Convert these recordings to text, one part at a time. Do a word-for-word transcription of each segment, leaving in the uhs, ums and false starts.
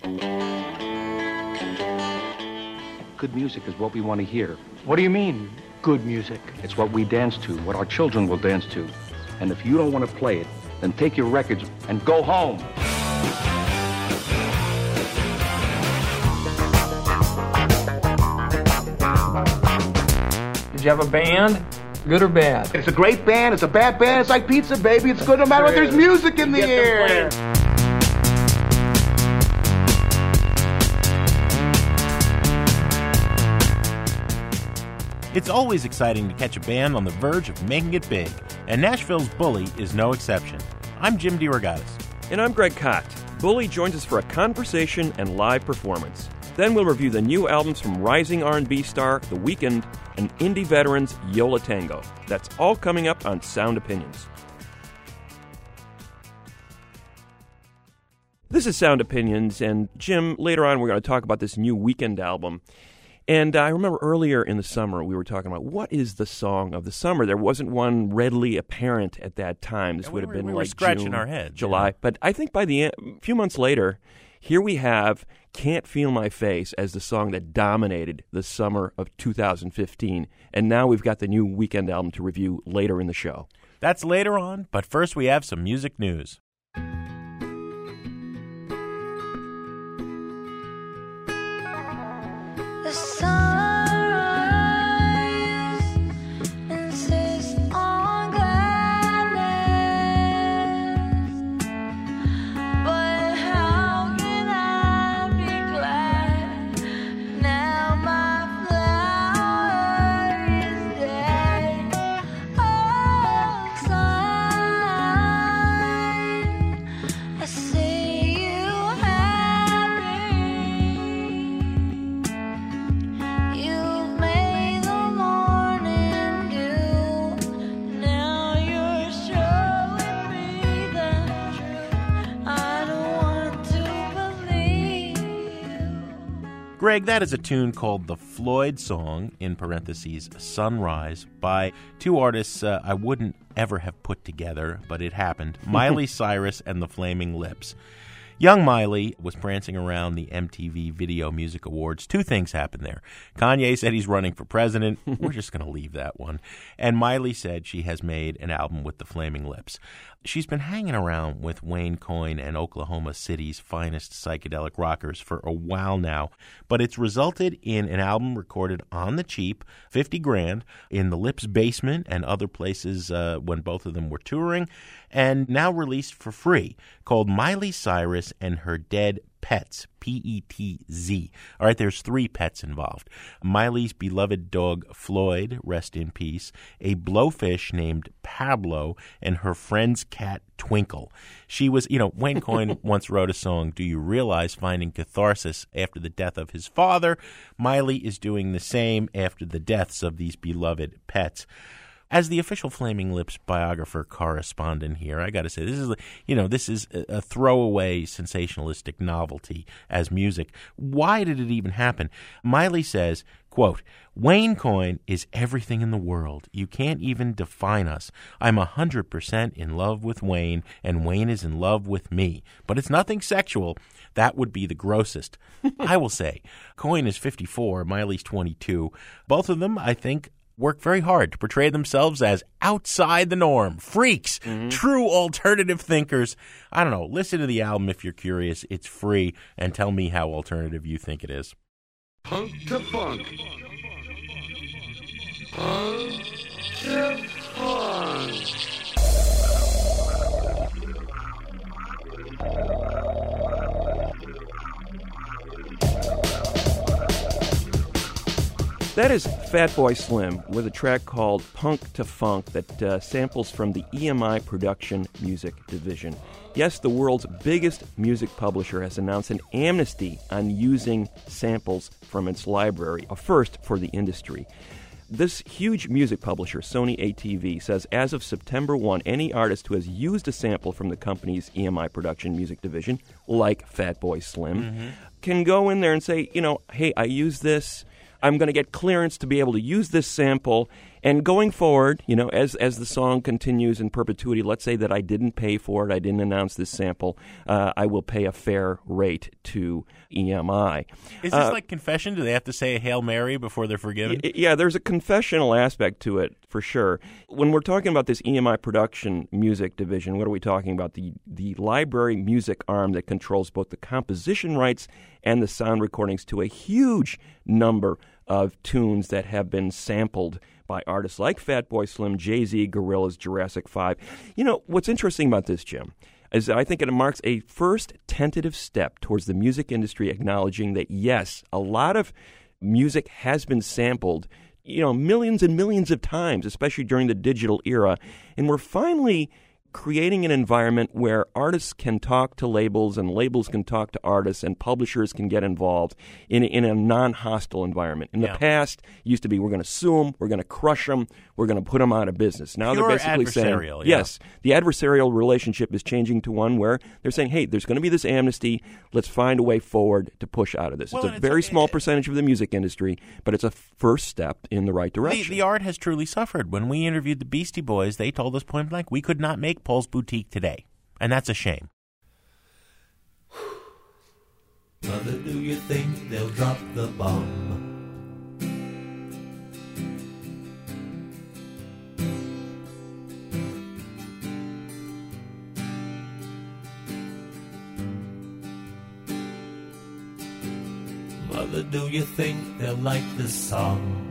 Good music is what we want to hear. What do you mean, good music? It's what we dance to, what our children will dance to. And if you don't want to play it, then take your records and go home. Did you have a band? Good or bad? It's a great band. It's a bad band. It's like pizza, baby. It's good no matter what. There's music in the air. It's always exciting to catch a band on the verge of making it big, and Nashville's Bully is no exception. I'm Jim DeRogatis. And I'm Greg Kot. Bully joins us for a conversation and live performance. Then we'll review the new albums from rising R and B star The Weeknd and indie veterans Yo La Tengo. That's all coming up on Sound Opinions. This is Sound Opinions, and Jim, later on we're going to talk about this new Weeknd album. And I remember earlier in the summer we were talking about what is the song of the summer. There wasn't one readily apparent at that time. This yeah, would have we, been we like were scratching June, our heads, July. Yeah. But I think by the end, a few months later, here we have Can't Feel My Face as the song that dominated the summer of two thousand fifteen. And now we've got the new Weeknd album to review later in the show. That's later on, but first we have some music news. The sunrise insists on gladness, but how can I be glad now my flower is dead? Oh, sunshine, I see you happy. You've made the morning dew. Now you're showing me the truth. I don't want to believe you. Greg, that is a tune called The Floyd Song, in parentheses, Sunrise, by two artists uh, I wouldn't ever have put together, but it happened, Miley Cyrus and the Flaming Lips. Young Miley was prancing around the M T V Video Music Awards. Two things happened there. Kanye said he's running for president. We're just going to leave that one. And Miley said she has made an album with the Flaming Lips. She's been hanging around with Wayne Coyne and Oklahoma City's finest psychedelic rockers for a while now, but it's resulted in an album recorded on the cheap, fifty grand, in the Lips basement and other places uh, when both of them were touring, and now released for free, called Miley Cyrus and Her Dead Pets, P E T Z. All right, there's three pets involved. Miley's beloved dog, Floyd, rest in peace, a blowfish named Pablo, and her friend's cat, Twinkle. She was, you know, Wayne Coyne once wrote a song, Do You Realize, finding catharsis after the death of his father. Miley is doing the same after the deaths of these beloved pets. As the official Flaming Lips biographer correspondent here, I got to say, this is, you know, this is a throwaway sensationalistic novelty as music. Why did it even happen? Miley says, quote, Wayne Coyne is everything in the world. You can't even define us. I'm one hundred percent in love with Wayne, and Wayne is in love with me. But it's nothing sexual. That would be the grossest. I will say, Coyne is fifty-four, Miley's twenty-two. Both of them, I think, work very hard to portray themselves as outside the norm, freaks, mm-hmm. true alternative thinkers. I don't know. Listen to the album if you're curious. It's free, and tell me how alternative you think it is. Punk to funk. Punk to funk. That is Fatboy Slim with a track called Punk to Funk that uh, samples from the E M I Production Music Division. Yes, the world's biggest music publisher has announced an amnesty on using samples from its library, a first for the industry. This huge music publisher, Sony A T V, says as of September first, any artist who has used a sample from the company's E M I Production Music Division, like Fatboy Slim, mm-hmm. can go in there and say, you know, hey, I used this. I'm going to get clearance to be able to use this sample, And going forward, you know, as as the song continues in perpetuity, let's say that I didn't pay for it, I didn't announce this sample, uh, I will pay a fair rate to E M I. Is this uh, like confession? Do they have to say a Hail Mary before they're forgiven? Y- Yeah, there's a confessional aspect to it, for sure. When we're talking about this E M I production music division, what are we talking about? The the library music arm that controls both the composition rights and the sound recordings to a huge number of tunes that have been sampled by artists like Fatboy Slim, Jay-Z, Gorillaz, Jurassic five. You know, what's interesting about this, Jim, is that I think it marks a first tentative step towards the music industry acknowledging that, yes, a lot of music has been sampled, you know, millions and millions of times, especially during the digital era, and we're finally creating an environment where artists can talk to labels and labels can talk to artists and publishers can get involved in, in a non-hostile environment. In Yeah. the past, it used to be we're going to sue them, we're going to crush them, we're going to put them out of business. Now Pure they're basically saying, adversarial, yeah. yes, the adversarial relationship is changing to one where they're saying, hey, there's going to be this amnesty, let's find a way forward to push out of this. Well, it's a and it's very a- small percentage of the music industry, but it's a first step in the right The, direction. the art has truly suffered. When we interviewed the Beastie Boys, they told us point blank, we could not make Paul's Boutique today. And that's a shame. Mother, do you think they'll drop the bomb? Mother, do you think they'll like this song?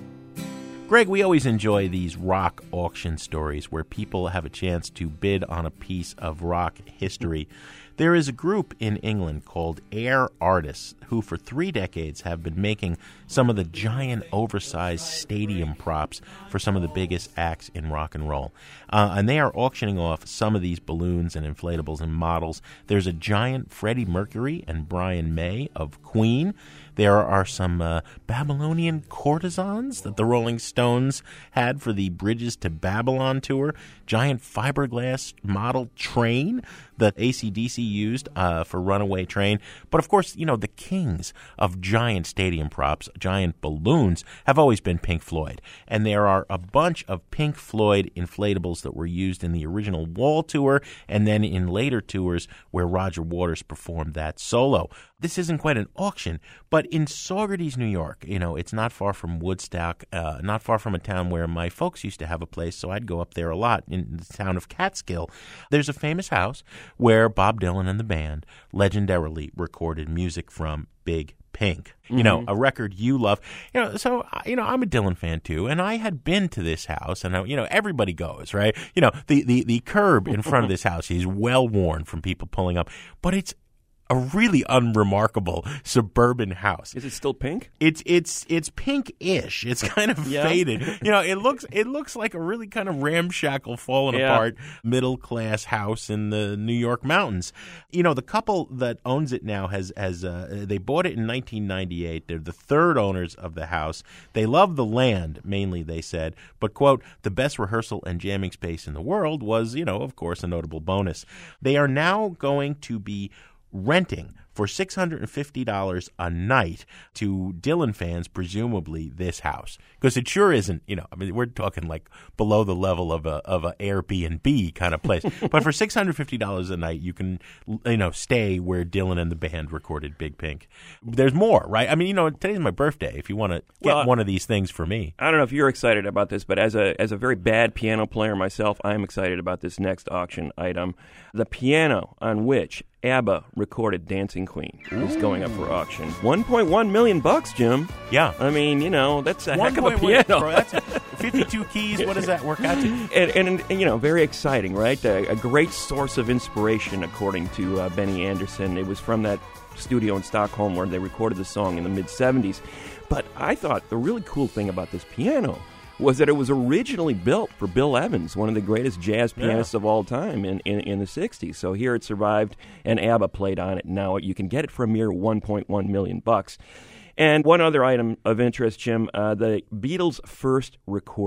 Greg, we always enjoy these rock auction stories where people have a chance to bid on a piece of rock history. There is a group in England called Air Artists who for three decades have been making some of the giant oversized stadium props for some of the biggest acts in rock and roll. Uh, and they are auctioning off some of these balloons and inflatables and models. There's a giant Freddie Mercury and Brian May of Queen. There are some uh, Babylonian courtesans that the Rolling Stones had for the Bridges to Babylon tour. Giant fiberglass model train that A C D C used uh, for Runaway Train. But, of course, you know, the kings of giant stadium props, giant balloons, have always been Pink Floyd. And there are a bunch of Pink Floyd inflatables that were used in the original Wall tour and then in later tours where Roger Waters performed that solo. This isn't quite an auction, but in Saugerties, New York, you know, it's not far from Woodstock, uh, not far from a town where my folks used to have a place, so I'd go up there a lot, in the town of Catskill. There's a famous house where Bob Dylan and the band legendarily recorded music from Big Pink, you know, a record you love. You know, so, you know, I'm a Dylan fan too, and I had been to this house, and, I, you know, everybody goes, right? You know, the, the, the curb in front of this house is well worn from people pulling up, but it's a really unremarkable suburban house. Is it still pink? It's it's it's pink-ish. It's kind of Yeah. faded. You know, it looks it looks like a really kind of ramshackle, fallen Yeah. apart middle class house in the New York mountains. You know, the couple that owns it now has has uh, they bought it in nineteen ninety-eight. They're the third owners of the house. They love the land mainly, they said, but quote, the best rehearsal and jamming space in the world was, you know, of course, a notable bonus. They are now going to be renting for six hundred fifty dollars a night to Dylan fans, presumably this house, because it sure isn't. You know, I mean, we're talking like below the level of a of a Airbnb kind of place. But for six hundred fifty dollars a night, you can, you know, stay where Dylan and the band recorded Big Pink. There's more, right? I mean, you know, today's my birthday. If you want to get Well, one of these things for me, I don't know if you're excited about this, but as a as a very bad piano player myself, I'm excited about this next auction item. The piano on which ABBA recorded Dancing Queen is going up for auction. one point one million bucks, Jim. yeah. I mean, you know, that's a One heck of a point one, piano. bro, that's fifty-two keys. What does that work out to? and, and, and, you know, very exciting, right? A, a great source of inspiration, according to uh, Benny Anderson. It was from that studio in Stockholm where they recorded the song in the mid-seventies. But I thought the really cool thing about this piano was that it was originally built for Bill Evans, one of the greatest jazz pianists Yeah. of all time in, in, in the sixties. So here it survived, and ABBA played on it. Now you can get it for a mere one point one million bucks. And one other item of interest, Jim, uh, the Beatles' first recording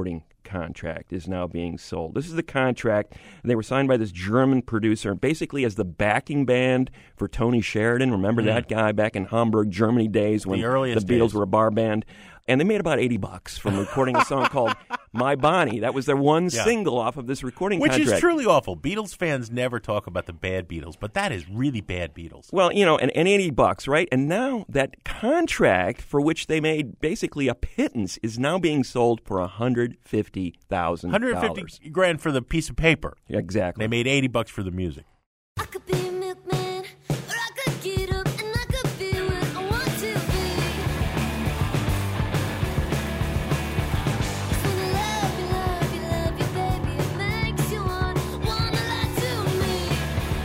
contract is now being sold. This is the contract. They were signed by this German producer, basically as the backing band for Tony Sheridan. Remember mm. that guy back in Hamburg, Germany days when the, the Beatles days. were a bar band? And they made about eighty bucks from recording a song called My Bonnie. That was their one yeah. single off of this recording Which contract. Which is truly awful. Beatles fans never talk about the bad Beatles, but that is really bad Beatles. Well, you know, and, and eighty bucks, right? And now that contract for which they made basically a pittance is now being sold for one hundred fifty thousand dollars. one hundred fifty grand for the piece of paper. Exactly. They made eighty bucks for the music. I could be a milkman, or I could get up and I could be what I want to be. Just wanna love you, love you, love you, baby. It makes you want, wanna lie to me.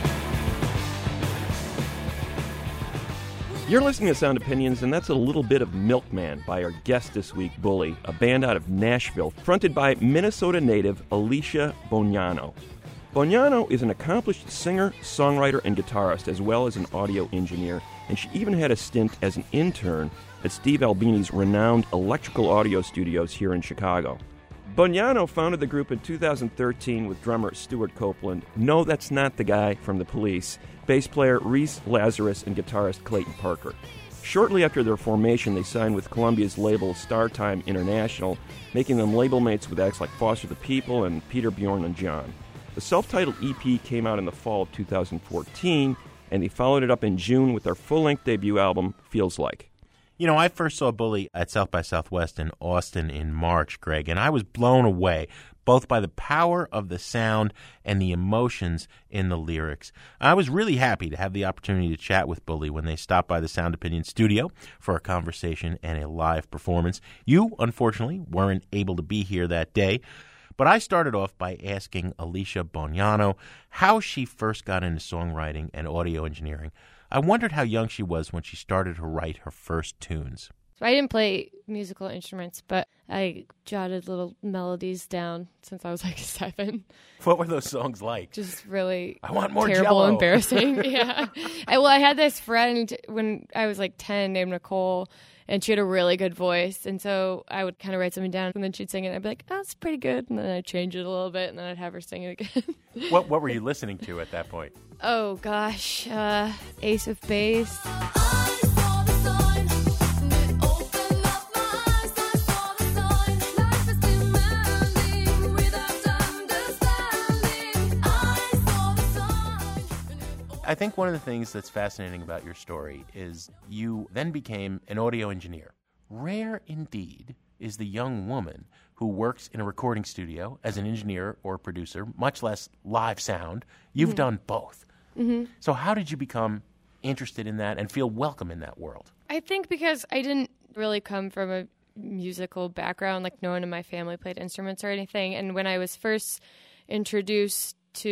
You're listening to Sound Opinions, and that's a little bit of Milkman by our guest this week, Bully, a band out of Nashville, fronted by Minnesota native Alicia Bognanno. Bognanno is an accomplished singer, songwriter, and guitarist, as well as an audio engineer, and she even had a stint as an intern at Steve Albini's renowned Electrical Audio Studios here in Chicago. Bognanno founded the group in two thousand thirteen with drummer Stuart Copeland. No, that's not the guy from The Police. Bass player Reese Lazarus and guitarist Clayton Parker. Shortly after their formation, they signed with Columbia's label Startime International, making them label mates with acts like Foster the People and Peter, Bjorn, and John. The self-titled E P came out in the fall of two thousand fourteen, and they followed it up in June with their full-length debut album, Feels Like. You know, I first saw Bully at South by Southwest in Austin in March, Greg, and I was blown away, both by the power of the sound and the emotions in the lyrics. I was really happy to have the opportunity to chat with Bully when they stopped by the Sound Opinion studio for a conversation and a live performance. You, unfortunately, weren't able to be here that day, but I started off by asking Alicia Bognanno how she first got into songwriting and audio engineering. I wondered how young she was when she started to write her first tunes. So I didn't play musical instruments, but I jotted little melodies down since I was like seven. What were those songs like? Just really I want more terrible, Jell-O. embarrassing. Yeah. I, well, I had this friend when I was like ten named Nicole, and she had a really good voice. And so I would kind of write something down, and then she'd sing it, and I'd be like, oh, it's pretty good. And then I'd change it a little bit, and then I'd have her sing it again. What What were you listening to at that point? Oh, gosh. Uh, Ace of Base. I saw the sign, and it opened up my eyes. I saw the sign, life is demanding without understanding. I saw the sign, and it I think one of the things that's fascinating about your story is you then became an audio engineer. Rare indeed is the young woman who works in a recording studio as an engineer or producer, much less live sound. You've mm-hmm. done both. Mm-hmm. So how did you become interested in that and feel welcome in that world? I think because I didn't really come from a musical background, like no one in my family played instruments or anything. And when I was first introduced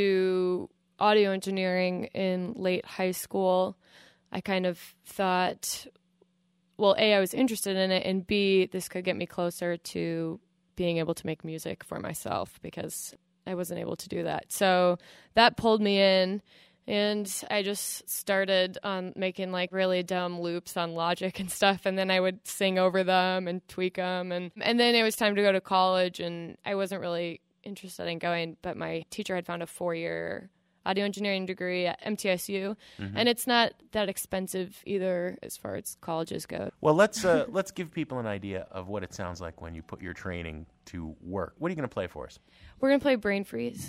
to audio engineering in late high school, I kind of thought, well, A, I was interested in it, and B, this could get me closer to being able to make music for myself because I wasn't able to do that. So that pulled me in. And I just started um, making like really dumb loops on Logic and stuff, and then I would sing over them and tweak them. And, and then it was time to go to college, and I wasn't really interested in going, but my teacher had found a four-year audio engineering degree at M T S U, mm-hmm. and it's not that expensive either as far as colleges go. Well, let's uh, let's give people an idea of what it sounds like when you put your training to work. What are you going to play for us? We're going to play Brain Freeze.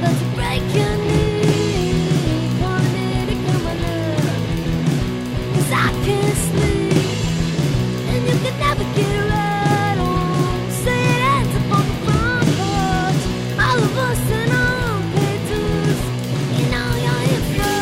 But to break your knees, want me to come on up, 'cause I can't sleep, and you can never get right on. Say it ends up on the front porch, all of us in our pay dues, you know you're here for.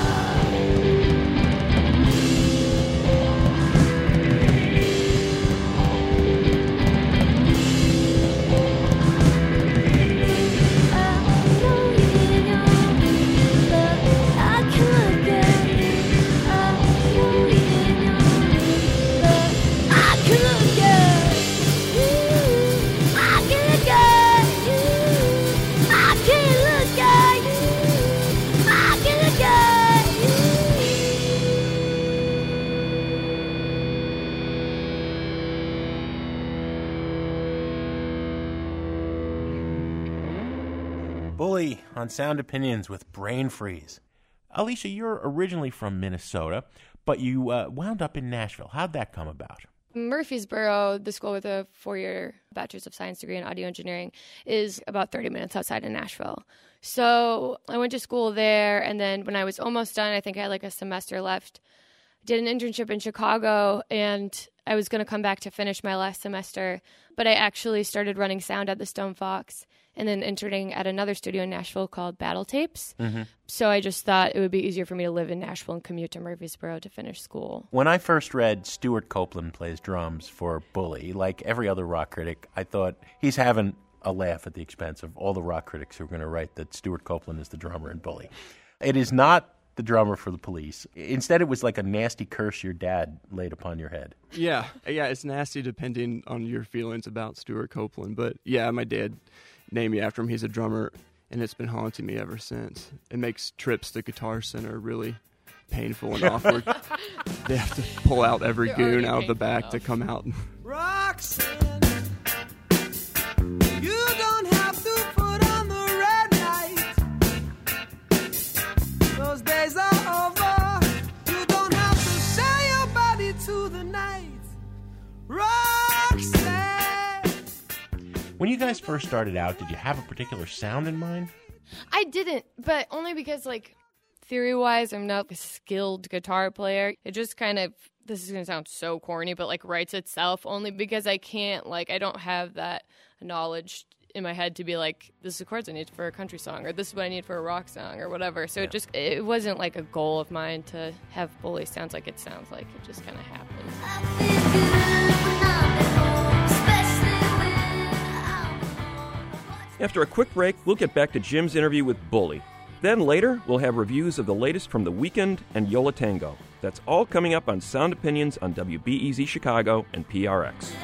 Bully on Sound Opinions with Brain Freeze. Alicia, you're originally from Minnesota, but you uh, wound up in Nashville. How'd that come about? Murfreesboro, the school with a four-year Bachelor's of Science degree in audio engineering, is about thirty minutes outside of Nashville. So I went to school there, and then when I was almost done, I think I had like a semester left, did an internship in Chicago, and I was going to come back to finish my last semester, but I actually started running sound at the Stone Fox and then interning at another studio in Nashville called Battle Tapes. Mm-hmm. So I just thought it would be easier for me to live in Nashville and commute to Murfreesboro to finish school. When I first read Stuart Copeland plays drums for Bully, like every other rock critic, I thought he's having a laugh at the expense of all the rock critics who are going to write that Stuart Copeland is the drummer in Bully. It is not the drummer for the Police. Instead, it was like a nasty curse your dad laid upon your head. Yeah, yeah, it's nasty depending on your feelings about Stuart Copeland. But yeah, my dad named me after him. He's a drummer, and it's been haunting me ever since. It makes trips to Guitar Center really painful and awkward. They have to pull out every They're goon already out of the painful back enough. to come out. Roxanne, you don't have to put on the red light. Those days are over. You don't have to sell your body to the night. Roxanne. When you guys first started out, did you have a particular sound in mind? I didn't, but only because, like, theory-wise, I'm not a skilled guitar player. It just kind of, this is going to sound so corny, but, like, writes itself only because I can't, like, I don't have that knowledge in my head to be like, this is the chords I need for a country song, or this is what I need for a rock song, or whatever. So Yeah. it just, it wasn't, like, a goal of mine to have Bully sounds like it sounds like. It just kind of happened. After a quick break, we'll get back to Jim's interview with Bully. Then later, we'll have reviews of the latest from The Weeknd and Yo La Tengo. That's all coming up on Sound Opinions on W B E Z Chicago and P R X.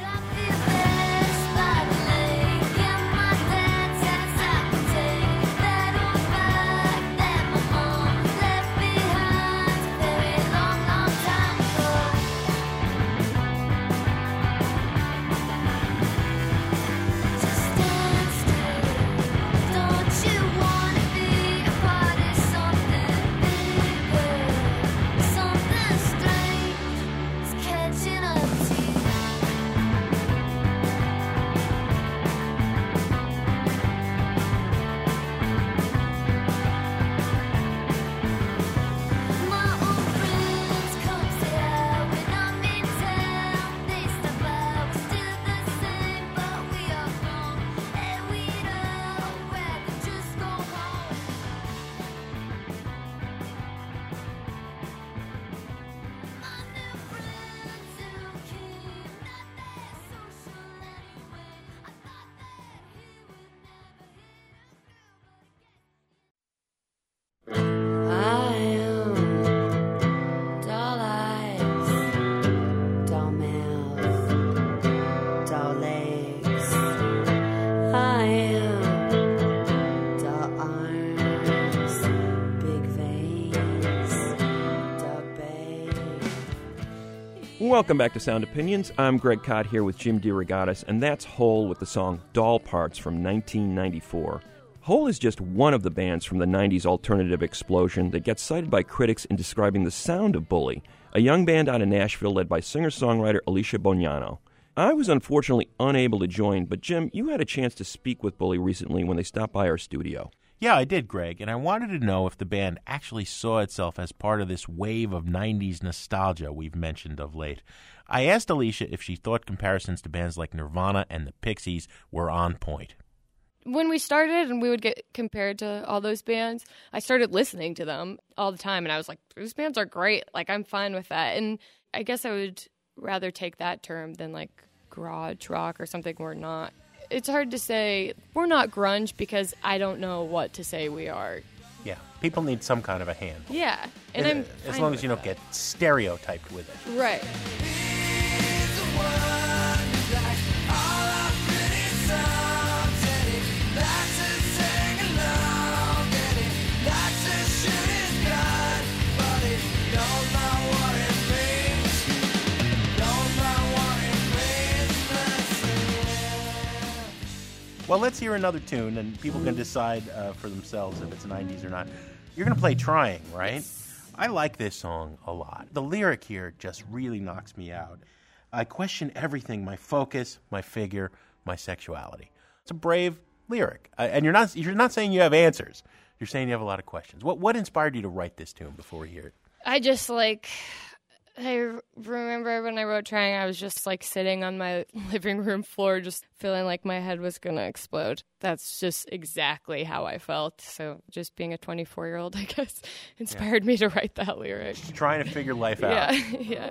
Catching up to you. Welcome back to Sound Opinions. I'm Greg Cott here with Jim DeRogatis, and that's Hole with the song Doll Parts from nineteen ninety-four. Hole is just one of the bands from the nineties alternative explosion that gets cited by critics in describing the sound of Bully, a young band out of Nashville led by singer-songwriter Alicia Bognanno. I was unfortunately unable to join, but Jim, you had a chance to speak with Bully recently when they stopped by our studio. Yeah, I did, Greg, and I wanted to know if the band actually saw itself as part of this wave of nineties nostalgia we've mentioned of late. I asked Alicia if she thought comparisons to bands like Nirvana and the Pixies were on point. When we started and we would get compared to all those bands, I started listening to them all the time, and I was like, those bands are great. Like, I'm fine with that. And I guess I would rather take that term than, like, garage rock or something we're not. It's hard to say we're not grunge because I don't know what to say we are. Yeah, people need some kind of a hand. Yeah, and Uh, I'm as fine long with as you don't that. get stereotyped with it. Right. Well, let's hear another tune, and people can decide uh, for themselves if it's nineties or not. You're going to play Trying, right? I like this song a lot. The lyric here just really knocks me out. I question everything, my focus, my figure, my sexuality. It's a brave lyric. Uh, and you're not you're not saying you have answers. You're saying you have a lot of questions. What what inspired you to write this tune before we hear it? I just, like, I remember when I wrote Trying, I was just, like, sitting on my living room floor just feeling like my head was going to explode. That's just exactly how I felt. So just being a twenty-four-year-old, I guess, inspired yeah. me to write that lyric. Trying to figure life out. Yeah, yeah.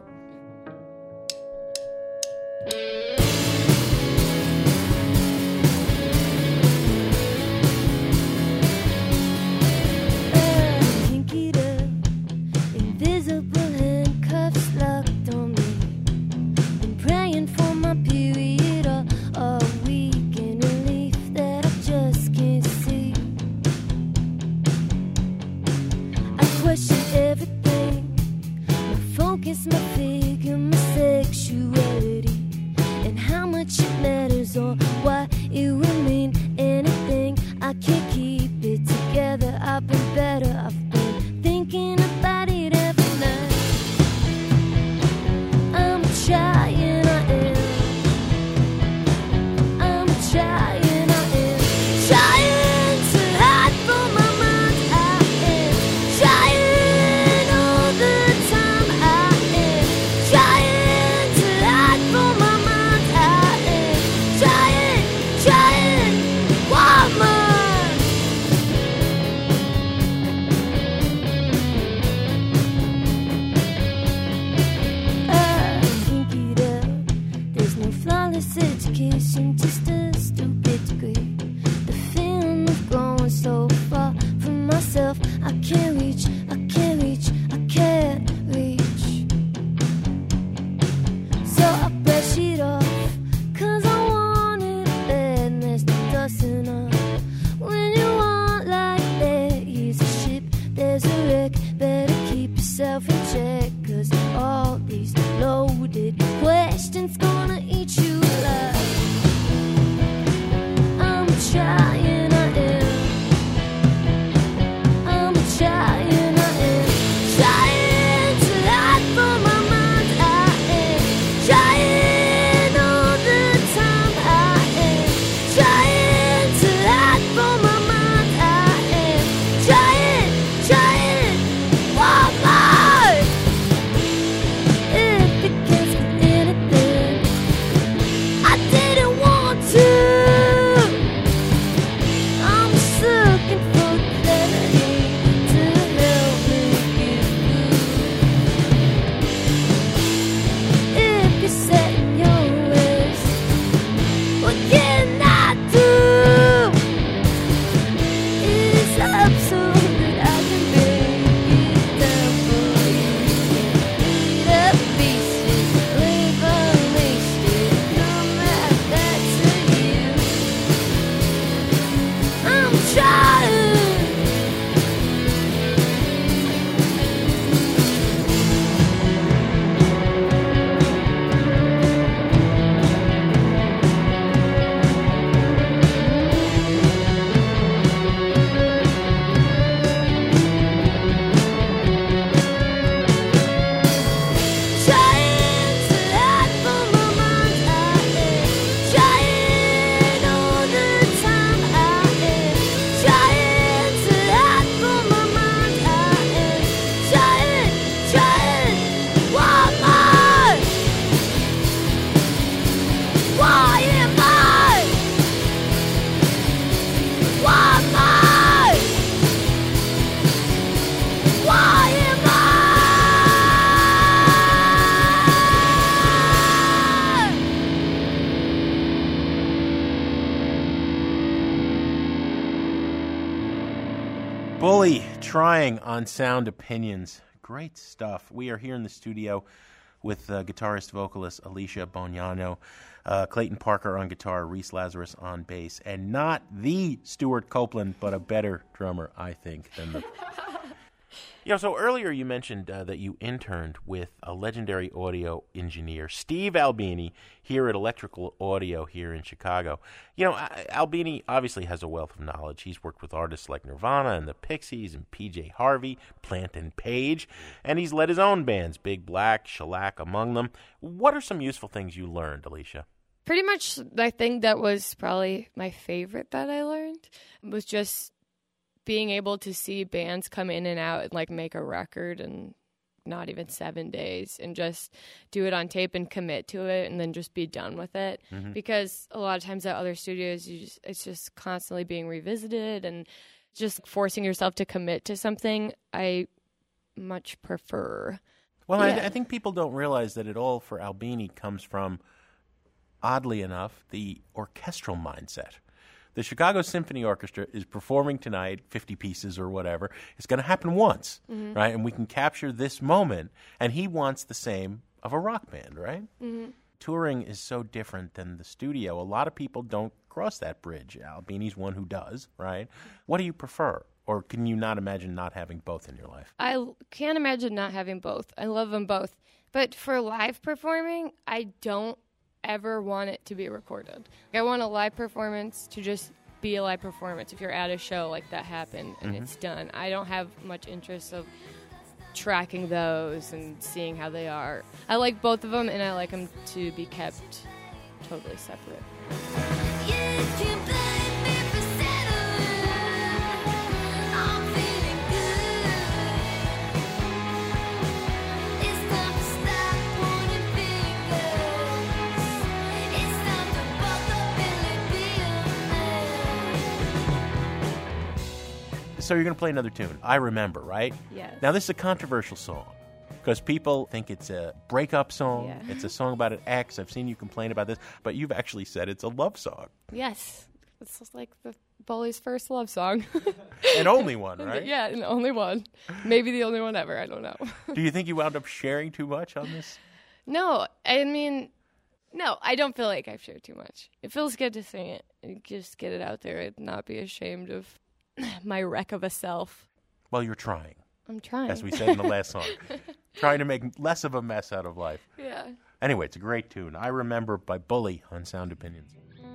Invisible handcuffs locked on me. Been praying for my period all, all week in a leaf that I just can't see. I question everything, my focus, my figure, my sexuality, and how much it matters or why it would mean anything. I can't keep it together. I've been better. I've been thinking about it every night. I'm trying, I am. I'm trying, I am. Trying to hide from my mind. I am trying all the time. I am trying to hide from my mind. I am trying, trying, woman. I can't get up. There's no flawless education, just a stupid degree. The feeling of growing so far from myself, I can't reach, I can't reach, I can't reach. So I brush it off, cause I want it bad, and there's no dusting off. When you want like there is a ship, there's a wreck, better keep yourself in check, cause all these loaded questions gonna eat you alive. I'm trying, I am. I'm trying, I am. Trying to hide from my mind. I am trying all the time. I am trying to hide from my mind. I am trying, trying, one more. If it gets me anything, I didn't want to. I'm just looking for clarity to Bully trying on Sound Opinions. Great stuff. We are here in the studio with uh, guitarist vocalist Alicia Bognanno, uh, Clayton Parker on guitar, Reese Lazarus on bass, and not the Stuart Copeland, but a better drummer, I think, than the. You know, so earlier you mentioned uh, that you interned with a legendary audio engineer, Steve Albini, here at Electrical Audio here in Chicago. You know, Albini obviously has a wealth of knowledge. He's worked with artists like Nirvana and the Pixies and P J Harvey, Plant and Page, and he's led his own bands, Big Black, Shellac among them. What are some useful things you learned, Alicia? Pretty much, I think that was probably my favorite that I learned, was just being able to see bands come in and out and like make a record in not even seven days and just do it on tape and commit to it and then just be done with it. Mm-hmm. Because a lot of times at other studios, you just, it's just constantly being revisited and just forcing yourself to commit to something. I much prefer. Well, yeah. I, I think people don't realize that it all for Albini comes from, oddly enough, the orchestral mindset. The Chicago Symphony Orchestra is performing tonight, fifty pieces or whatever. It's going to happen once, mm-hmm. right? And we can capture this moment. And he wants the same of a rock band, right? Mm-hmm. Touring is so different than the studio. A lot of people don't cross that bridge. Albini's one who does, right? What do you prefer? Or can you not imagine not having both in your life? I can't imagine not having both. I love them both. But for live performing, I don't ever want it to be recorded. I want a live performance to just be a live performance. If you're at a show like that happened and mm-hmm. it's done, I don't have much interest of tracking those and seeing how they are. I like both of them, and I like them to be kept totally separate. So you're going to play another tune. I Remember, right? Yes. Now, this is a controversial song because people think it's a breakup song. Yeah. It's a song about an ex. I've seen you complain about this, but you've actually said it's a love song. Yes. It's just like the Bully's first love song. And only one, right? Yeah, and only one. Maybe the only one ever. I don't know. Do you think you wound up sharing too much on this? No. I mean, no, I don't feel like I've shared too much. It feels good to sing it and just get it out there and not be ashamed of my wreck of a self. Well, you're trying. I'm trying. As we said in the last song. Trying to make less of a mess out of life. Yeah. Anyway, it's a great tune. I Remember by Bully on Sound Opinions.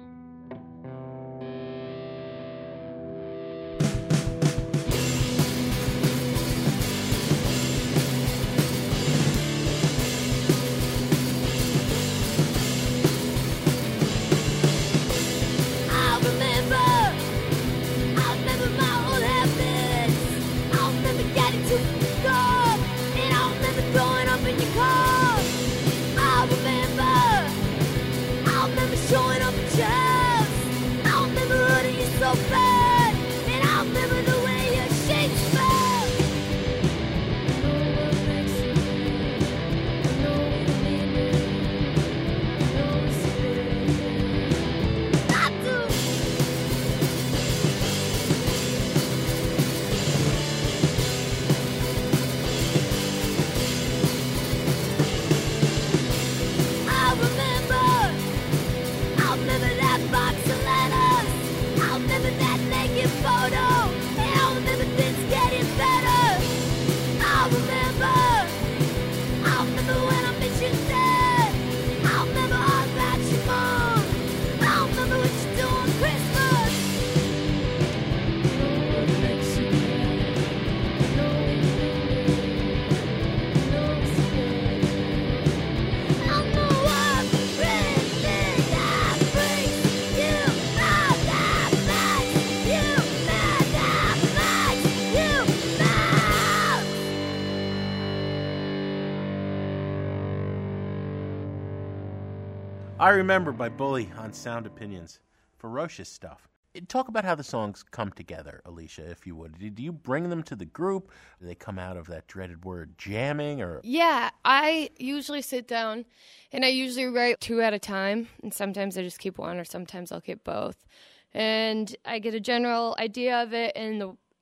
I Remember by Bully on Sound Opinions. Ferocious stuff. Talk about how the songs come together, Alicia, if you would. Did you bring them to the group? Do they come out of that dreaded word jamming? Or Yeah, I usually sit down, and I usually write two at a time, and sometimes I just keep one, or sometimes I'll keep both. And I get a general idea of it, and the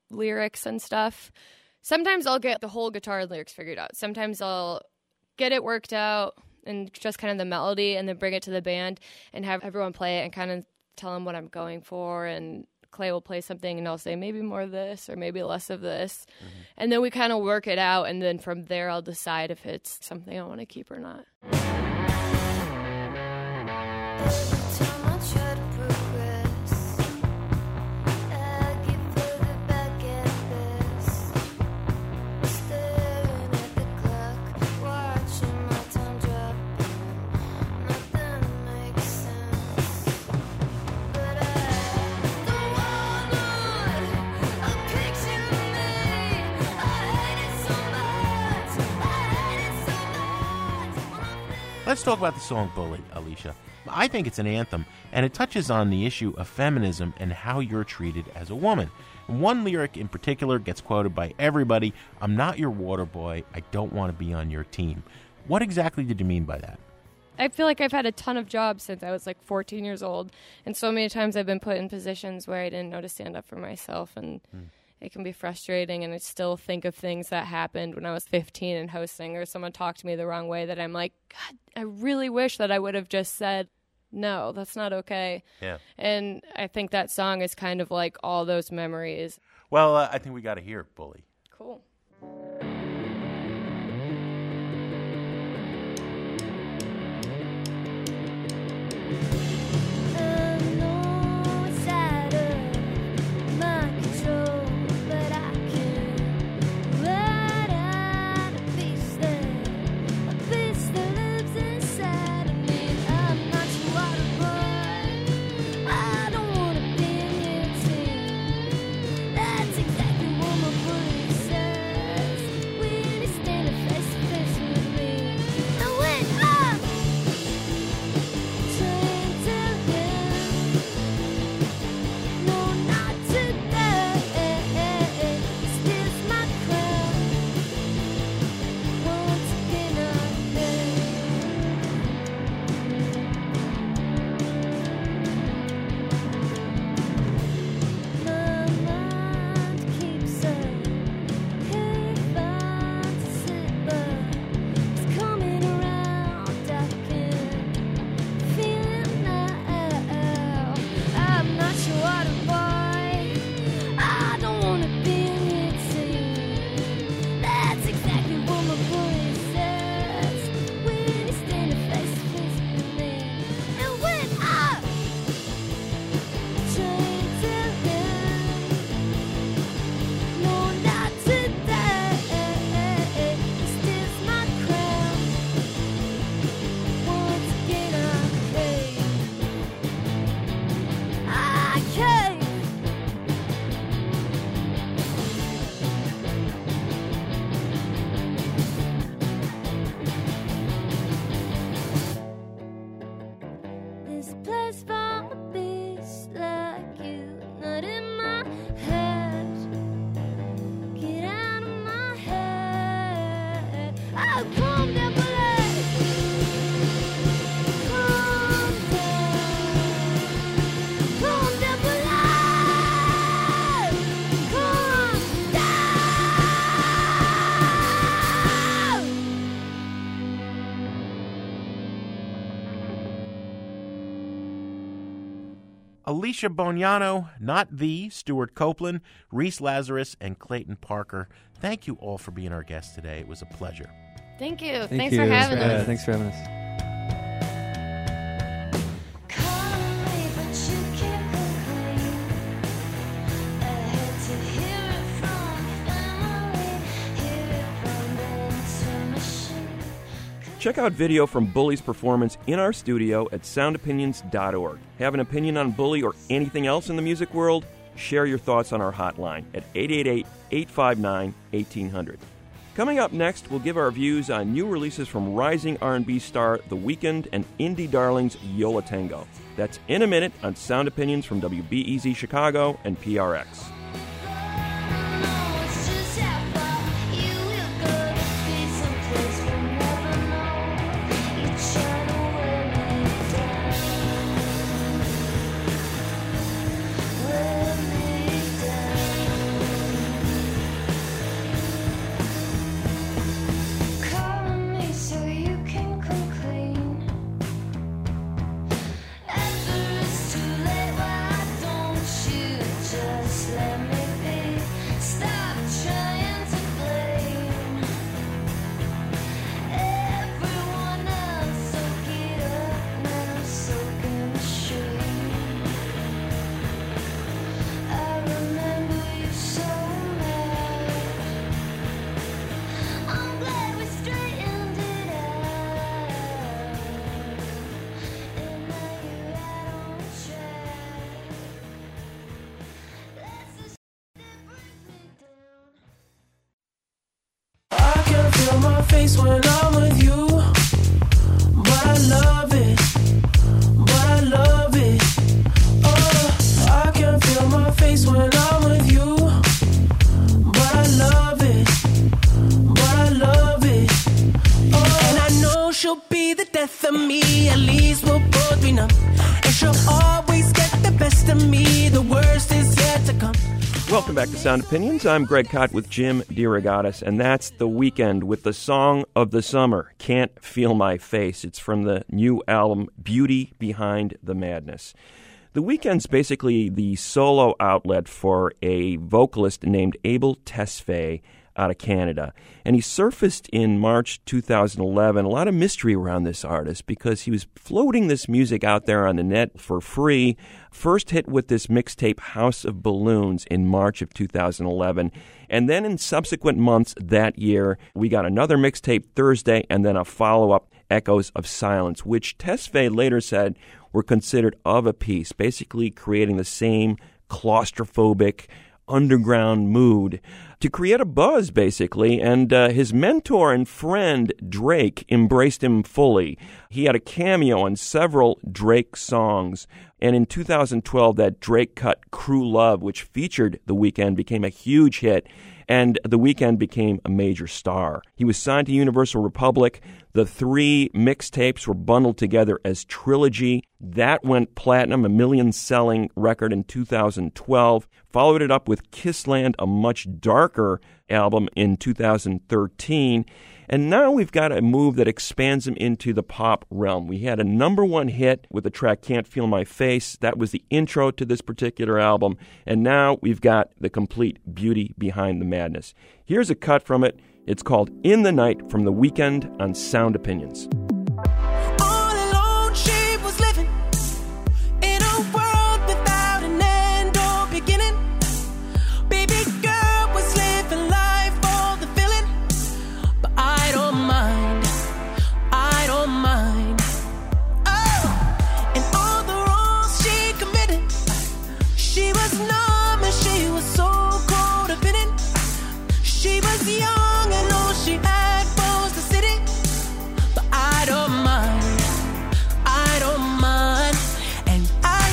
lyrics and stuff. Sometimes I'll get the whole guitar lyrics figured out. Sometimes I'll get it worked out and just kind of the melody and then bring it to the band and have everyone play it and kind of tell them what I'm going for. And Clay will play something and I'll say maybe more of this or maybe less of this. Mm-hmm. And then we kind of work it out. And then from there, I'll decide if it's something I want to keep or not. Let's talk about the song Bully, Alicia. I think it's an anthem, and it touches on the issue of feminism and how you're treated as a woman. And one lyric in particular gets quoted by everybody, "I'm not your water boy, I don't want to be on your team." What exactly did you mean by that? I feel like I've had a ton of jobs since I was like fourteen years old, and so many times I've been put in positions where I didn't know to stand up for myself, and hmm. it can be frustrating, and I still think of things that happened when I was fifteen and hosting, or someone talked to me the wrong way that I'm like, God, I really wish that I would have just said, no, that's not okay. Yeah. And I think that song is kind of like all those memories. Well, uh, I think we got to hear Bully. Cool. Alicia Boniano, not the Stuart Copeland, Reese Lazarus, and Clayton Parker. Thank you all for being our guests today. It was a pleasure. Thank you. Thank Thanks you. for having yeah, us. Thanks for having us. Check out video from Bully's performance in our studio at sound opinions dot org. Have an opinion on Bully or anything else in the music world? Share your thoughts on our hotline at eight eight eight, eight five nine, one eight zero zero. Coming up next, we'll give our views on new releases from rising R and B star The Weeknd and indie darlings Yo La Tengo. That's in a minute on Sound Opinions from W B E Z Chicago and P R X. face when I'm with you. But I love it, but I love it. Oh, I can feel my face when I'm with you. But I love it, but I love it. Oh, and I know she'll be the death of me. At least we'll both be numb. And she'll always get the best of me. The worst is yet to come. Welcome back to Sound Opinions. I'm Greg Kot with Jim DeRogatis, and that's The Weeknd with the song of the summer, Can't Feel My Face. It's from the new album, Beauty Behind the Madness. The Weeknd's basically the solo outlet for a vocalist named Abel Tesfaye out of Canada. And he surfaced in March two thousand eleven. A lot of mystery around this artist because he was floating this music out there on the net for free. First hit with this mixtape House of Balloons in March of two thousand eleven. And then in subsequent months that year, we got another mixtape Thursday and then a follow-up, Echoes of Silence, which Tesfaye later said were considered of a piece, basically creating the same claustrophobic underground mood to create a buzz, basically. And uh, his mentor and friend, Drake, embraced him fully. He had a cameo on several Drake songs. And in two thousand twelve, that Drake cut Crew Love, which featured The Weeknd, became a huge hit. And The Weeknd became a major star. He was signed to Universal Republic. The three mixtapes were bundled together as Trilogy. That went platinum, a million-selling record in two thousand twelve. Followed it up with Kissland, a much darker album in two thousand thirteen. And now we've got a move that expands him into the pop realm. We had a number one hit with the track Can't Feel My Face. That was the intro to this particular album. And now we've got the complete Beauty Behind the Madness. Here's a cut from it. It's called In the Night from The Weeknd on Sound Opinions. All alone she was living in a world without an end or beginning. Baby girl was living life for the feeling. But I don't mind, I don't mind. Oh, and all the wrongs she committed, she was numb and she was so codependent. She was young and all she had was the city. But I don't mind, I don't mind. And I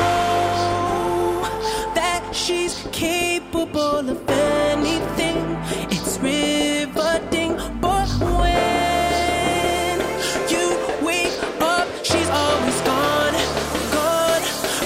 know that she's capable of anything. It's riveting. But when you wake up, she's always gone, gone,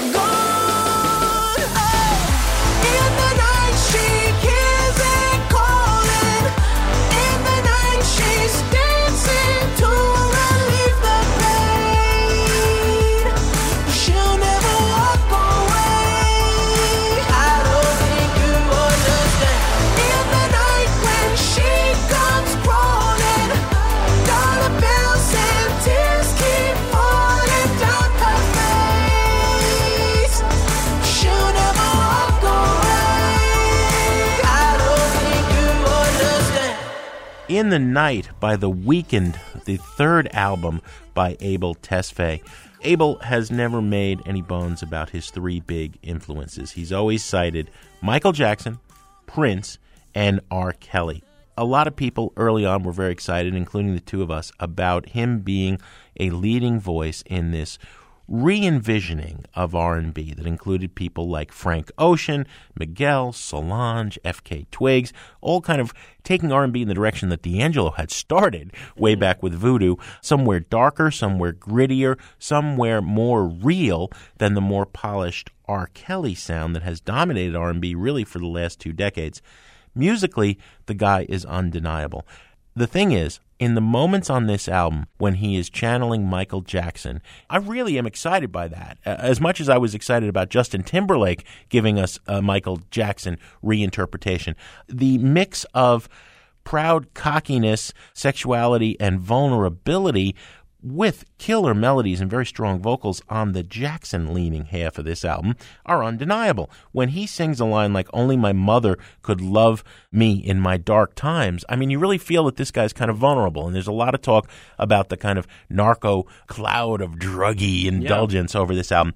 gone. Oh, in the night she hears it calling. In the night she's dancing to relieve the pain. But she'll never walk away. I don't think you understand. In the night when she comes crawling, dollar bills and tears keep falling down her face. She'll never walk away. I don't think you understand. In the Night by The Weeknd, the third album by Abel Tesfaye. Abel has never made any bones about his three big influences. He's always cited Michael Jackson, Prince, and R. Kelly. A lot of people early on were very excited, including the two of us, about him being a leading voice in this re-envisioning of R and B that included people like Frank Ocean, Miguel, Solange, F K Twigs, all kind of taking R and B in the direction that D'Angelo had started way back with Voodoo, somewhere darker, somewhere grittier, somewhere more real than the more polished R. Kelly sound that has dominated R and B really for the last two decades. Musically, the guy is undeniable. The thing is, in the moments on this album when he is channeling Michael Jackson, I really am excited by that. As much as I was excited about Justin Timberlake giving us a Michael Jackson reinterpretation, the mix of proud cockiness, sexuality, and vulnerability with killer melodies and very strong vocals on the Jackson-leaning half of this album are undeniable. When he sings a line like, "Only my mother could love me in my dark times," I mean, you really feel that this guy's kind of vulnerable, and there's a lot of talk about the kind of narco cloud of druggy indulgence yeah. over this album.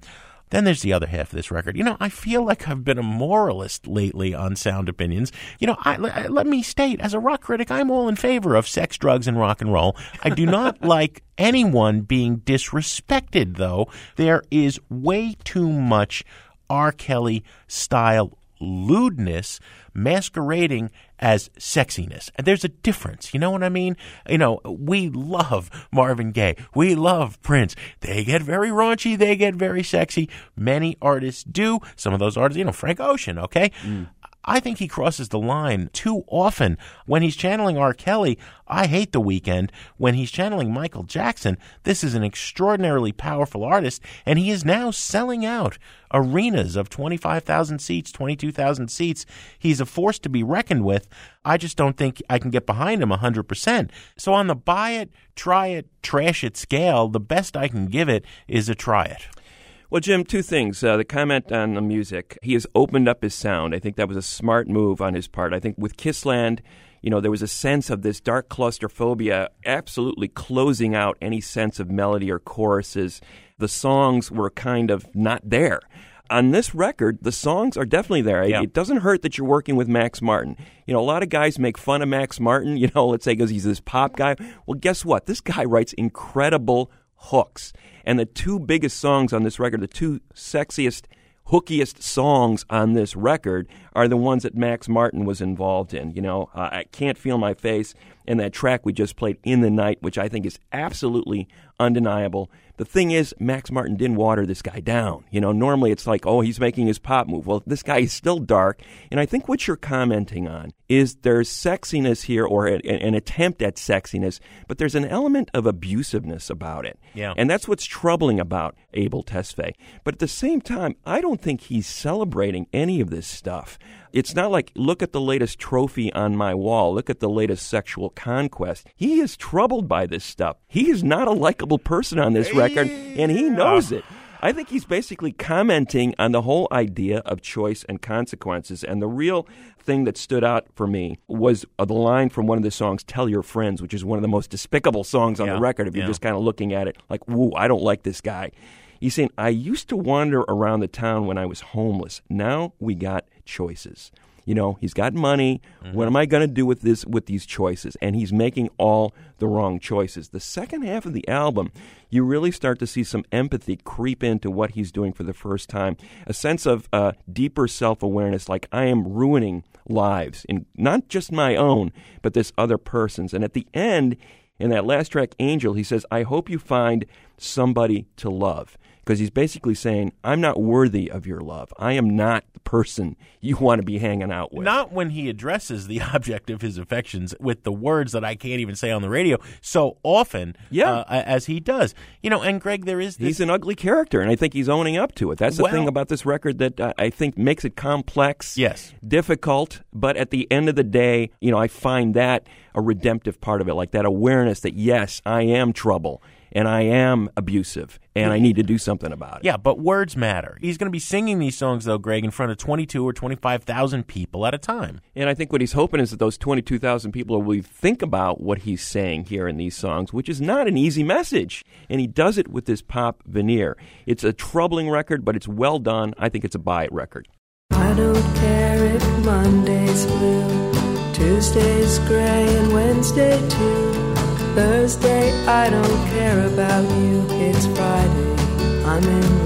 Then there's the other half of this record. You know, I feel like I've been a moralist lately on Sound Opinions. You know, I, let me state, as a rock critic, I'm all in favor of sex, drugs, and rock and roll. I do not like anyone being disrespected, though. There is way too much R. Kelly-style lewdness masquerading as sexiness. And there's a difference. You know what I mean? You know, we love Marvin Gaye. We love Prince. They get very raunchy. They get very sexy. Many artists do. Some of those artists, you know, Frank Ocean, okay? Mm. I think he crosses the line too often. When he's channeling R. Kelly, I hate The Weeknd. When he's channeling Michael Jackson, this is an extraordinarily powerful artist, and he is now selling out arenas of twenty-five thousand seats, twenty-two thousand seats. He's a force to be reckoned with. I just don't think I can get behind him one hundred percent. So on the buy it, try it, trash it scale, the best I can give it is a try it. Well, Jim, two things. Uh, the comment on the music. He has opened up his sound. I think that was a smart move on his part. I think with Kissland, you know, there was a sense of this dark claustrophobia absolutely closing out any sense of melody or choruses. The songs were kind of not there. On this record, the songs are definitely there. Yeah. It doesn't hurt that you're working with Max Martin. You know, a lot of guys make fun of Max Martin, you know, let's say because he's this pop guy. Well, guess what? This guy writes incredible hooks. And the two biggest songs on this record, the two sexiest, hookiest songs on this record are the ones that Max Martin was involved in. You know, uh, I Can't Feel My Face and that track we just played, In the Night, which I think is absolutely undeniable. The thing is, Max Martin didn't water this guy down. You know, normally it's like, oh, he's making his pop move. Well, this guy is still dark. And I think what you're commenting on is there's sexiness here, or a, an attempt at sexiness, but there's an element of abusiveness about it. Yeah. And that's what's troubling about Abel Tesfaye. But at the same time, I don't think he's celebrating any of this stuff. It's not like, look at the latest trophy on my wall. Look at the latest sexual conquest. He is troubled by this stuff. He is not a likable person on this record, and he knows it. I think he's basically commenting on the whole idea of choice and consequences. And the real thing that stood out for me was uh, the line from one of the songs, Tell Your Friends, which is one of the most despicable songs on yeah. the record if you're yeah. just kind of looking at it like, woo, I don't like this guy. He's saying, I used to wander around the town when I was homeless. Now we got choices. You know, he's got money. Mm-hmm. What am I going to do with this, with these choices? And he's making all the wrong choices. The second half of the album, you really start to see some empathy creep into what he's doing for the first time. A sense of uh, deeper self-awareness, like I am ruining lives, and not just my own, but this other person's. And at the end, in that last track, Angel, he says, I hope you find somebody to love. Because he's basically saying, I'm not worthy of your love. I am not the person you want to be hanging out with. Not when he addresses the object of his affections with the words that I can't even say on the radio so often yeah. uh, as he does. You know, and Greg, there is this... He's an ugly character, and I think he's owning up to it. That's the well, thing about this record that uh, I think makes it complex, yes. difficult, but at the end of the day, you know, I find that a redemptive part of it, like that awareness that, yes, I am trouble. And I am abusive, and I need to do something about it. Yeah, but words matter. He's going to be singing these songs, though, Greg, in front of twenty-two or twenty-five thousand people at a time. And I think what he's hoping is that those twenty-two thousand people will think about what he's saying here in these songs, which is not an easy message. And he does it with this pop veneer. It's a troubling record, but it's well done. I think it's a buy-it record. I don't care if Monday's blue, Tuesday's gray, and Wednesday too. Thursday, I don't care about you. It's Friday, I'm in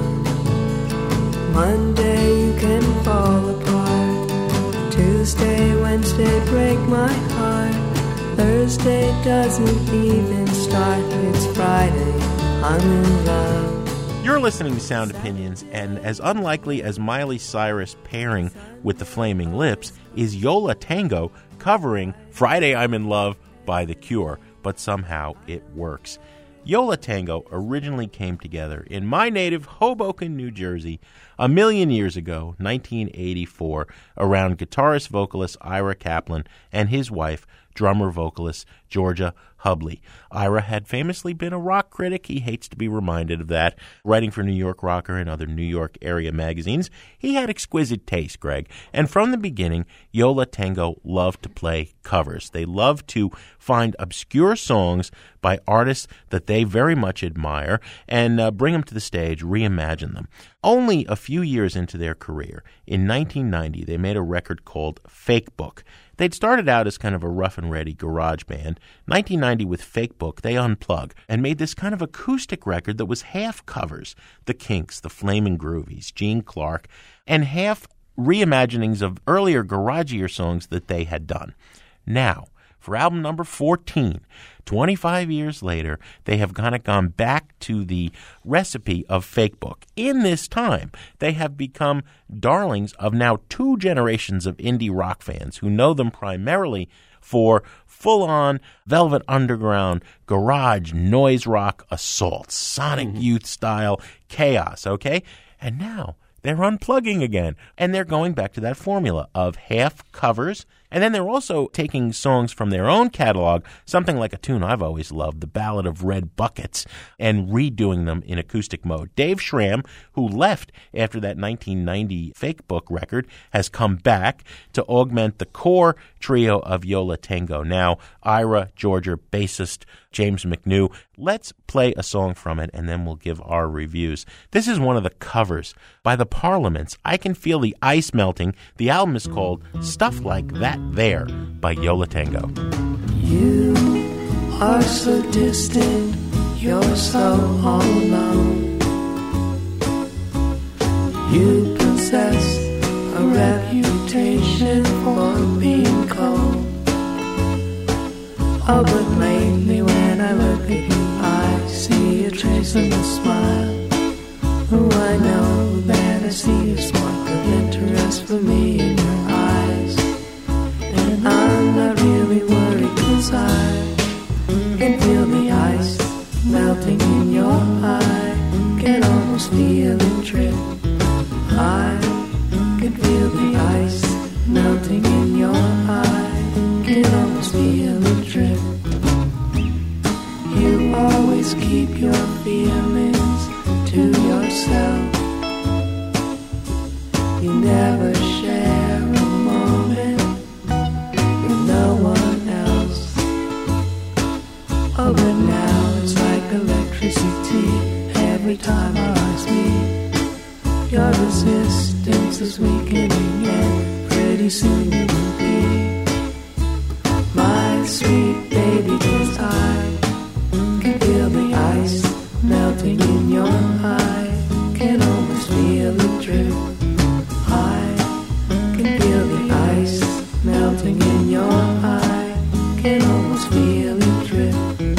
love. Monday, you can fall apart. Tuesday, Wednesday, break my heart. Thursday doesn't even start. It's Friday, I'm in love. You're listening to Sound Opinions, and as unlikely as Miley Cyrus pairing with the Flaming Lips is Yo La Tengo covering Friday I'm in Love by The Cure. But somehow it works. Yo La Tengo originally came together in my native Hoboken, New Jersey A million years ago, nineteen eighty-four, around guitarist vocalist Ira Kaplan and his wife, drummer vocalist Georgia Hubley. Ira had famously been a rock critic. He hates to be reminded of that. Writing for New York Rocker and other New York area magazines, he had exquisite taste, Greg. And from the beginning, Yo La Tengo loved to play covers. They loved to find obscure songs by artists that they very much admire and uh, bring them to the stage, reimagine them. Only a few years into their career, in nineteen ninety, they made a record called Fake Book. They'd started out as kind of a rough and ready garage band. nineteen ninety, with Fake Book, they unplugged and made this kind of acoustic record that was half covers, The Kinks, The Flamin' Groovies, Gene Clark, and half reimaginings of earlier garagier songs that they had done. Now, for album number fourteen, twenty-five years later, they have kind of gone back to the recipe of Fake Book. In this time, they have become darlings of now two generations of indie rock fans who know them primarily for full-on Velvet Underground, garage, noise rock assault, Sonic Mm-hmm. Youth style chaos, okay? And now they're unplugging again, and they're going back to that formula of half covers. And then they're also taking songs from their own catalog, something like a tune I've always loved, The Ballad of Red Buckets, and redoing them in acoustic mode. Dave Schramm, who left after that nineteen ninety Fake Book record, has come back to augment the core trio of Yo La Tengo. Now, Ira, Georgia, bassist James McNew. Let's play a song from it, and then we'll give our reviews. This is one of the covers by the Parliaments. I Can Feel the Ice Melting. The album is called Stuff Like That There by Yo La Tengo. You are so distant, you're so all alone. You possess a reputation for being cold. Oh, but lately when I look at you, I see a trace of a smile. Oh, I know that I see a spark of interest for me in your eyes. And I'm not really worried 'cause I can feel the ice melting in your eye. Can almost feel it drip. I can feel the ice melting in your eye. Can almost feel it drip. You always keep your feelings to yourself. You never share a moment with no one else. Oh, but now it's like electricity every time our eyes meet. Your resistance is weakening and pretty soon you will be my sweet baby, 'cause I can feel the ice melting in your eye. Can almost feel it drip. I can feel the ice melting in your eye. Can almost feel it drip.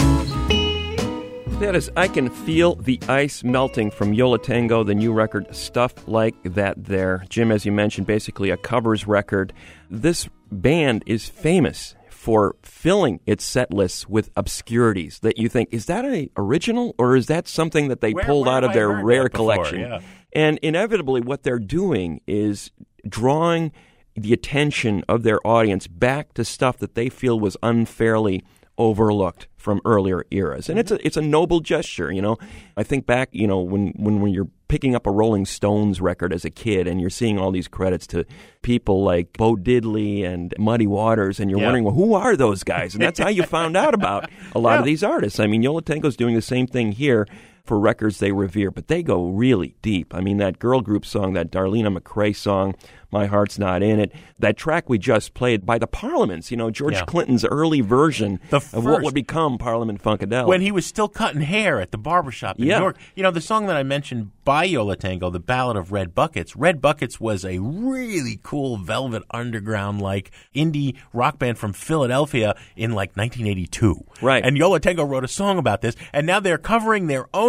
That is I Can Feel the Ice Melting from Yo La Tengo, the new record, Stuff Like That There. Jim, as you mentioned, basically a covers record. This band is famous for filling its set lists with obscurities that you think, is that an original or is that something that they Where- pulled where out have of I their heard rare that before? collection? Yeah. And inevitably what they're doing is drawing the attention of their audience back to stuff that they feel was unfairly overlooked from earlier eras. And it's a it's a noble gesture, you know. I think back, you know, when, when, when you're picking up a Rolling Stones record as a kid and you're seeing all these credits to people like Bo Diddley and Muddy Waters, and you're Yeah. wondering, well, who are those guys? And that's how you found out about a lot Yeah. of these artists. I mean, Yo La Tengo's doing the same thing here for records they revere, but they go really deep. I mean, that girl group song, that Darlena McRae song, My Heart's Not In It, that track we just played by the Parliaments, you know, George Yeah. Clinton's early version The of what first. would become Parliament Funkadelic. When he was still cutting hair at the barbershop in Yeah. New York. You know, the song that I mentioned by Yo La Tengo, The Ballad of Red Buckets. Red Buckets was a really cool Velvet Underground-like indie rock band from Philadelphia in like nineteen eighty-two. Right. And Yo La Tengo wrote a song about this, and now they're covering their own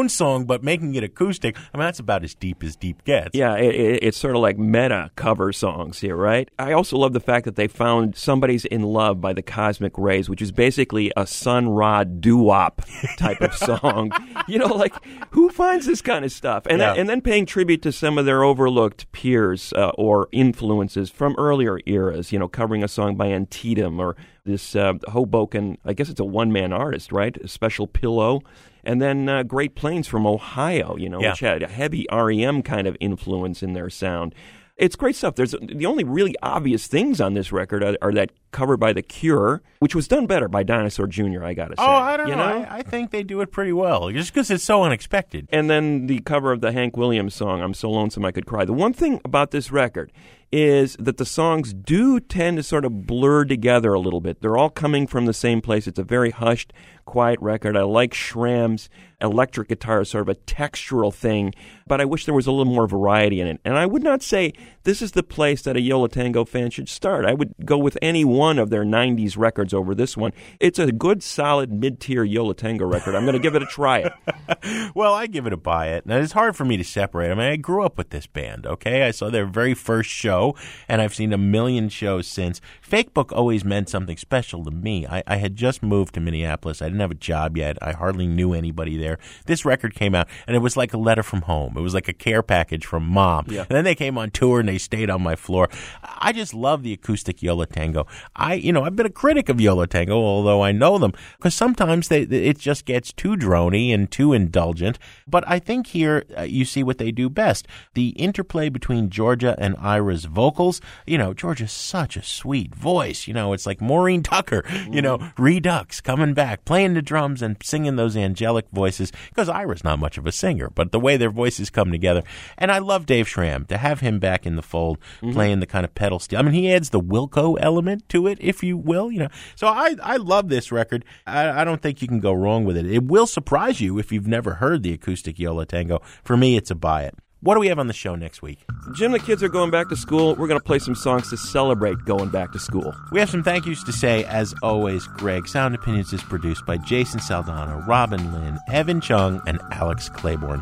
Stones song, but making it acoustic. I mean, that's about as deep as deep gets. Yeah, it, it, it's sort of like meta cover songs here, right? I also love the fact that they found Somebody's in Love by the Cosmic Rays, which is basically a Sun Ra doo-wop type of song. You know, like, who finds this kind of stuff? And, Yeah. then, and then paying tribute to some of their overlooked peers uh, or influences from earlier eras, you know, covering a song by Antietam or this uh, Hoboken, I guess it's a one-man artist, right? A Special Pillow. And then uh, Great Plains from Ohio, you know, Yeah. which had a heavy R E M kind of influence in their sound. It's great stuff. There's the only really obvious things on this record are, are that cover by The Cure, which was done better by Dinosaur Junior, I gotta say. Oh, I don't you know. I, I think they do it pretty well, just because it's so unexpected. And then the cover of the Hank Williams song, I'm So Lonesome I Could Cry. The one thing about this record is that the songs do tend to sort of blur together a little bit. They're all coming from the same place. It's a very hushed, quiet record. I like Schramm's electric guitar as sort of a textural thing, but I wish there was a little more variety in it. And I would not say this is the place that a Yo La Tengo fan should start. I would go with any one of their nineties records over this one. It's a good, solid, mid-tier Yo La Tengo record. I'm going to give it a try it. Well, I give it a buy it. Now, it's hard for me to separate. I mean, I grew up with this band, okay? I saw their very first show, and I've seen a million shows since. Fake Book always meant something special to me. I, I had just moved to Minneapolis. I didn't have a job yet. I hardly knew anybody there. This record came out, and it was like a letter from home. It was like a care package from Mom. Yeah. And then they came on tour, and they stayed on my floor. I just love the acoustic Yo La Tengo. I, you know, I've been a critic of Yo La Tengo, although I know them, because sometimes they, it just gets too drony and too indulgent. But I think here uh, you see what they do best. The interplay between Georgia and Ira's vocals. You know, Georgia's such a sweet voice. You know, it's like Maureen Tucker, you know, Redux coming back, playing the drums and singing those angelic voices, because Ira's not much of a singer, but the way their voices come together. And I love Dave Schramm, to have him back in the fold, mm-hmm. playing the kind of pedal steel. I mean, he adds the Wilco element to it, if you will, you know. So I, I love this record. I, I don't think you can go wrong with it. It will surprise you if you've never heard the acoustic Yo La Tengo. For me, it's a buy it. What do we have on the show next week? Jim, the kids are going back to school. We're going to play some songs to celebrate going back to school. We have some thank yous to say, as always, Greg. Sound Opinions is produced by Jason Saldana, Robin Lynn, Evan Chung, and Alex Claiborne.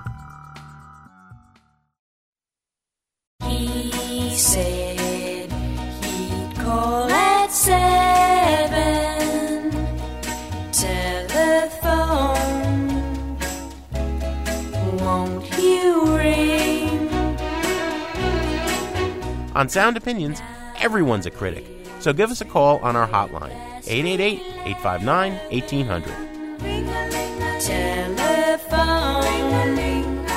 He said he'd call at seven. Telephone, won't you ring? On Sound Opinions, everyone's a critic. So give us a call on our hotline, eight eight eight, eight five nine, one eight zero zero. Telephone,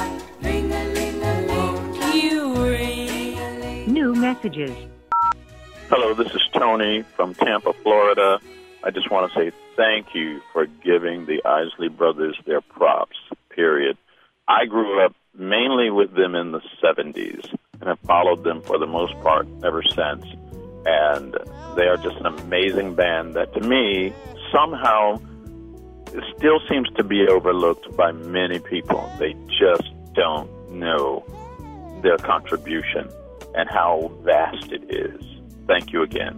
won't you ring? New messages. Hello, this is Tony from Tampa, Florida. I just want to say thank you for giving the Isley Brothers their props, period. I grew up mainly with them in the seventies and have followed them for the most part ever since. And they are just an amazing band that, to me, somehow still seems to be overlooked by many people. They just don't know their contribution and how vast it is. Thank you again.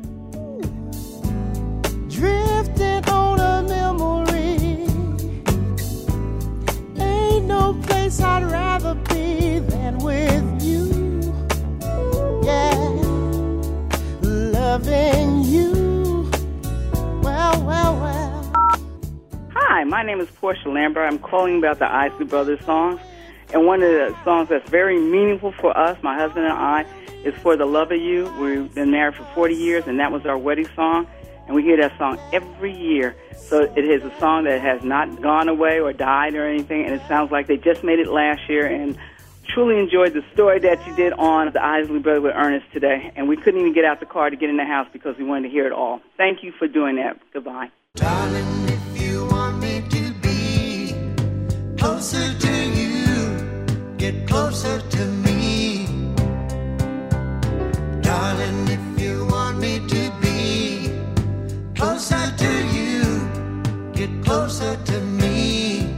Drifting on a memory. Ain't no place I'd rather be than with you. Yeah, loving you. Well, well, well. Hi, my name is Portia Lambert. I'm calling about the Isley Brothers songs. And one of the songs that's very meaningful for us, my husband and I, is For the Love of You. We've been married for forty years, and that was our wedding song. And we hear that song every year. So it is a song that has not gone away or died or anything, and it sounds like they just made it last year. And truly enjoyed the story that you did on the Isley Brothers with Ernest today. And we couldn't even get out the car to get in the house because we wanted to hear it all. Thank you for doing that. Goodbye. Darling, if you want me to be closer to you, get closer to me. Darling, if you want me to be closer to you, get closer to me.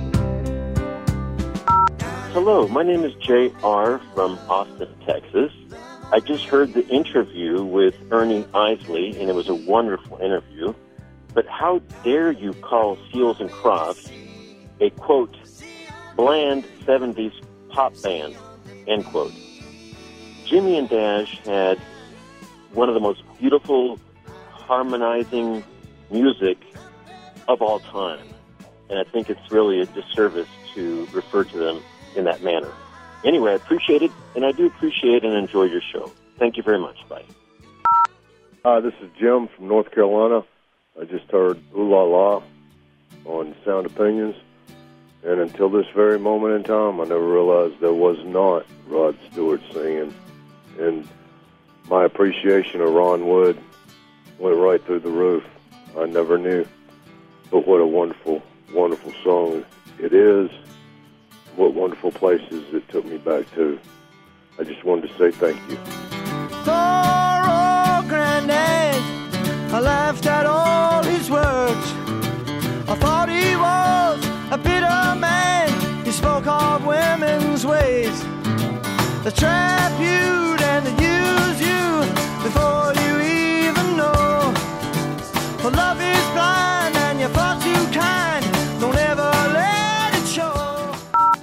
Hello, my name is J R from Austin, Texas. I just heard the interview with Ernie Isley, and it was a wonderful interview. But how dare you call Seals and Crofts a, quote, bland seventies pop band, end quote. Jimmy and Dash had one of the most beautiful, harmonizing music of all time. And I think it's really a disservice to refer to them in that manner. Anyway, I appreciate it, and I do appreciate and enjoy your show. Thank you very much. Bye. Hi, this is Jim from North Carolina. I just heard Ooh La La on Sound Opinions. And until this very moment in time, I never realized there was not Rod Stewart singing. And my appreciation of Ron Wood went right through the roof. I never knew. But what a wonderful, wonderful song it is. What wonderful places it took me back to. I just wanted to say thank you. Poor old granddad, I laughed at all his words. I thought he was a bitter man. He spoke of women's ways. They trap you and they use you before you even know. For love is blind and you're far too kind. Don't ever let it show.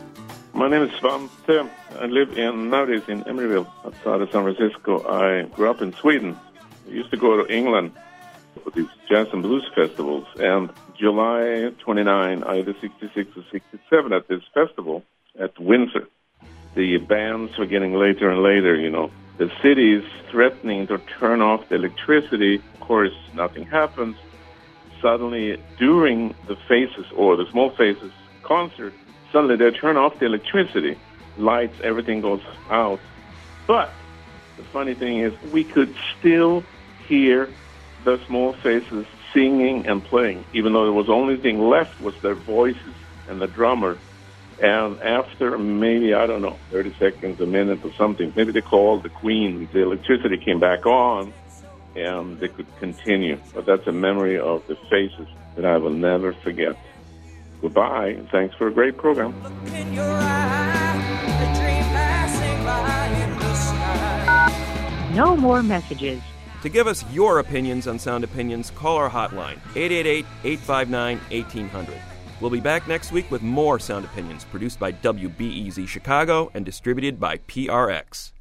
My name is Svante. I live in nowadays in Emeryville, outside of San Francisco. I grew up in Sweden. I used to go to England for these jazz and blues festivals. And July twenty-ninth, either sixty-six or sixty-seven, at this festival at Windsor, the bands were getting later and later, you know. The city is threatening to turn off the electricity. Of course, nothing happens. Suddenly, during the Faces, or the Small Faces concert, suddenly they turn off the electricity. Lights, everything goes out. But the funny thing is, we could still hear the Small Faces singing and playing, even though there was only thing left was their voices and the drummer. And after maybe, I don't know, thirty seconds, a minute or something, maybe they called the Queen, the electricity came back on, and they could continue. But that's a memory of the Faces that I will never forget. Goodbye, and thanks for a great program. No more messages. To give us your opinions on Sound Opinions, call our hotline, eight eight eight, eight five nine, one eight hundred. We'll be back next week with more Sound Opinions, produced by W B E Z Chicago and distributed by P R X.